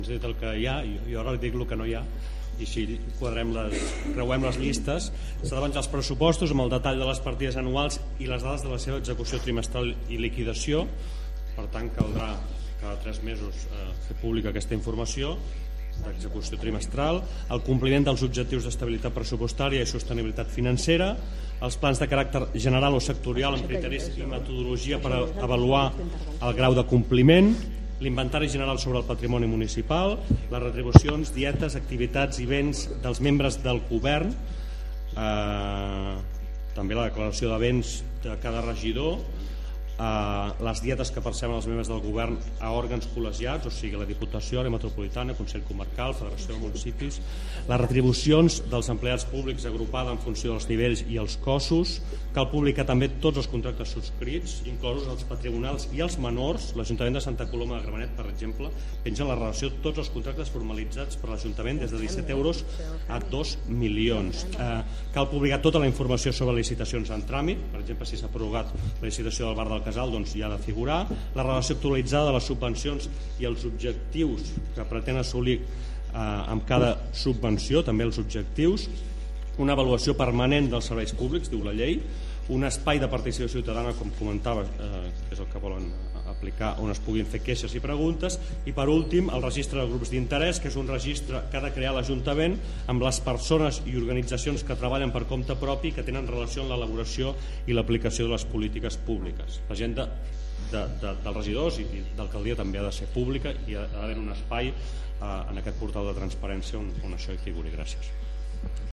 Ens ha dit el que hi ha, jo ara dic el que no hi ha, i així creuem les llistes. S'ha de penjar els pressupostos amb el detall de les partides anuals i les dades de la seva execució trimestral i liquidació. Per tant, caldrà cada 3 mesos fer pública aquesta informació d'execució trimestral, el compliment dels objectius d'estabilitat pressupostària i sostenibilitat financera, els plans de caràcter general o sectorial amb criteris i metodologia per avaluar el grau de compliment, l'inventari general sobre el patrimoni municipal, les retribucions, dietes, activitats i béns dels membres del govern, també la declaració de béns de cada regidor, les dietes que perceben els membres del govern a òrgans col·legiats, o sigui la Diputació, l'Àrea Metropolitana, Consell Comarcal, Federació de Municipis, les retribucions dels empleats públics agrupada en funció dels nivells i els cossos. Cal publicar també tots els contractes subscrits, inclosos els patrimonials i els menors. L'Ajuntament de Santa Coloma de Gramenet, per exemple, penja la relació de tots els contractes formalitzats per l'Ajuntament des de 17 euros a 2 milions. Cal publicar tota la informació sobre licitacions en tràmit, per exemple, si s'ha prorrogat la licitació del bar del Casal, doncs hi ha de figurar la relació actualitzada de les subvencions i els objectius que pretén assolir amb cada subvenció, també els objectius, una avaluació permanent dels serveis públics, diu la llei, un espai de participació ciutadana, com comentava, que és el que volen aplicar, on es puguin fer queixes i preguntes, i per últim el registre de grups d'interès, que és un registre que ha de crear l'Ajuntament amb les persones i organitzacions que treballen per compte propi i que tenen relació amb l'elaboració i l'aplicació de les polítiques públiques. L'agenda dels regidors i d'alcaldia també ha de ser pública i ha d'haver un espai en aquest portal de transparència on això hi figuri. Gràcies.